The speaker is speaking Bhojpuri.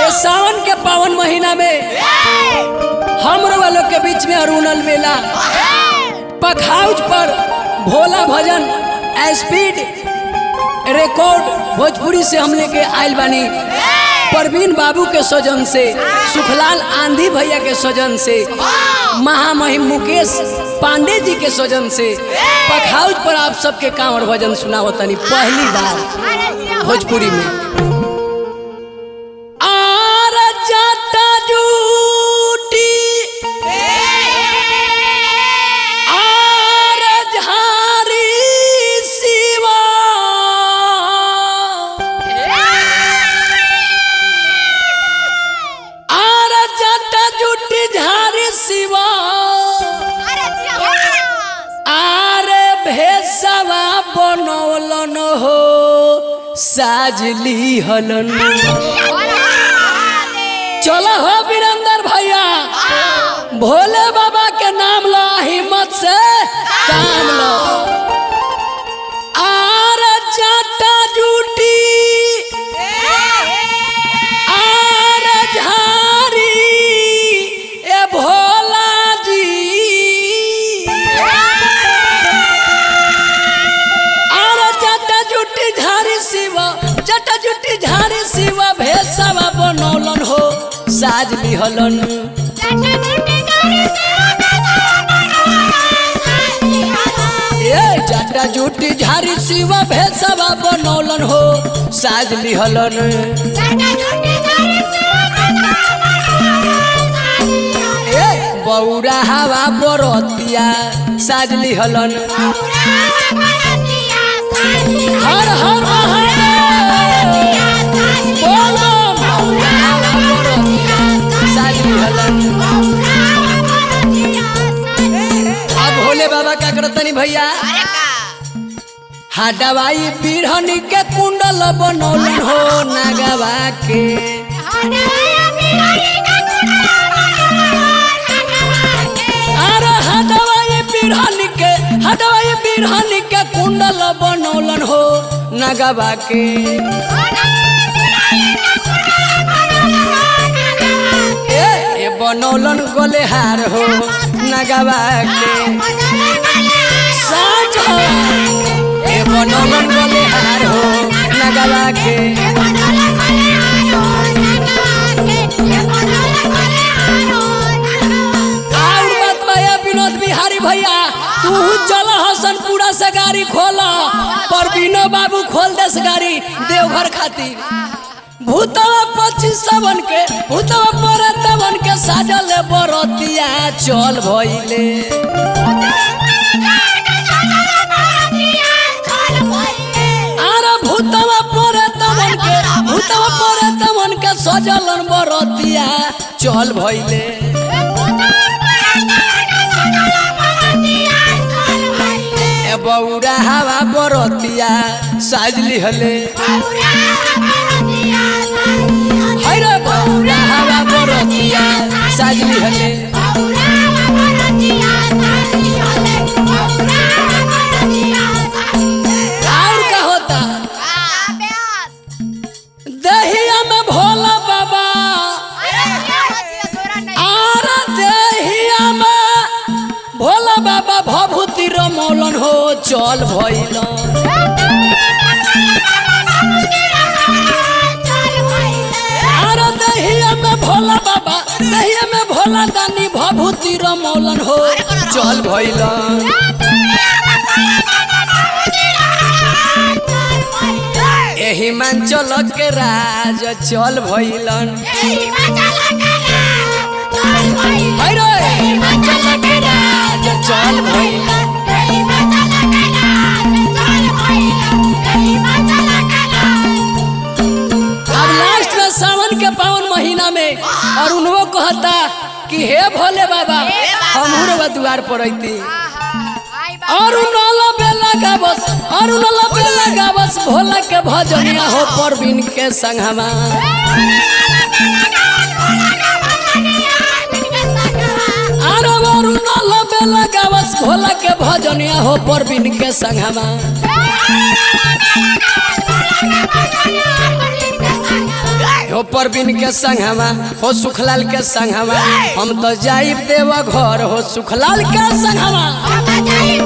सावन के पावन महीना में हम वालों के बीच में अरुणल मेला पखाउज पर भोला भजन स्पीड रिकॉर्ड भोजपुरी से हम लेके आयल बानी। परवीन बाबू के सजन से, सुखलाल आंधी भैया के सजन से, महामहिम मुकेश पांडे जी के सजन से पखाउज पर आप सबके कांवर भजन सुनावतनी पहली बार भोजपुरी में। बनौलन हो साजली हलन। चलो हो वीरेंद्र भैया, भोले बाबा के नाम लो, हिम्मत से काम लो। आर जाटा जूटी आर झारी ए भोला जी, जटा जुटी झारी शिवा भेसवा बनौलन हो साजली हलन। जटा जुटी झारी शिवा भेसवा बनौलन हो साजली हलन। बौरा हवा बरतिया साजली हलन। हर हर अब भोले बाबा का करतनी भैया, हडवाई पीढ़नी के कुंडल बनौलन हो नागवा के। अरे हडवाई पीढ़नी के कुंडल बनौलन हो नागवा के। बनौलन गोले हार हो नगवा के। साँझ हो ए बनौलन गोले हार हो नगवा के। और बात भैया विनोद बिहारी भैया, तू चल हसनपुरा से गाड़ी खोला, परवीनो बाबू खोल दे गाड़ी देवघर खातिर। भूतवा पक्षी सबन के, भूतवा परतवन के साजल बरतिया चल भइले। अरे भूतवा परतवन के सजलन बरतिया चल भइले। बौरा हवा बरतिया साजली हले। हैरे बौरा हवा बरतिया साजली हले। और क्या होता दहिया में भोला बाबा, और दहिया में भोला बाबा भभूति रमौलन हो चल भइलन। दहिया में भोला बाबा, दहिया में भोला दानी भभूति रमौलन हो चल भइलन। एही हिमाचल के राज चल भइलन। हिमाचल के राज चल भइलन। अब लास्ट में सावन के पावन महीना में और उनको कहता कि हे भोले बाबा हमहू द्वार पर अइती। और बेला गावस भोला के भजनिया हो परवीन के संगमा। बेला गावस भोला के भजनिया हो परवीन के संगमा। हो परवीन के संगवा हो सुखलाल के संगवा हम तो जाइब देव घर हो सुखलाल के संगवा